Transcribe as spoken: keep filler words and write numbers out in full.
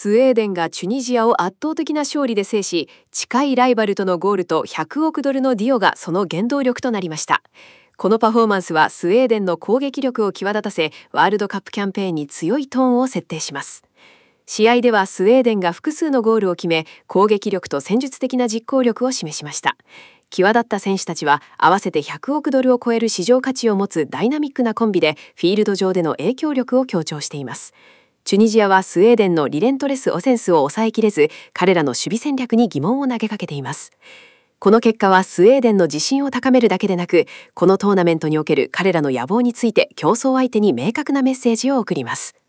スウェーデンがチュニジアを圧倒的な勝利で制し、近いライバルとのゴールとひゃくおくドルのディオがその原動力となりました。このパフォーマンスはスウェーデンの攻撃力を際立たせ、ワールドカップキャンペーンに強いトーンを設定します。試合ではスウェーデンが複数のゴールを決め、攻撃力と戦術的な実行力を示しました。際立った選手たちは合わせてひゃくおくドルを超える市場価値を持つダイナミックなコンビで、フィールド上での影響力を強調しています。チュニジアはスウェーデンのリレントレス・オフェンスを抑えきれず、彼らの守備戦略に疑問を投げかけています。この結果はスウェーデンの自信を高めるだけでなく、このトーナメントにおける彼らの野望について競争相手に明確なメッセージを送ります。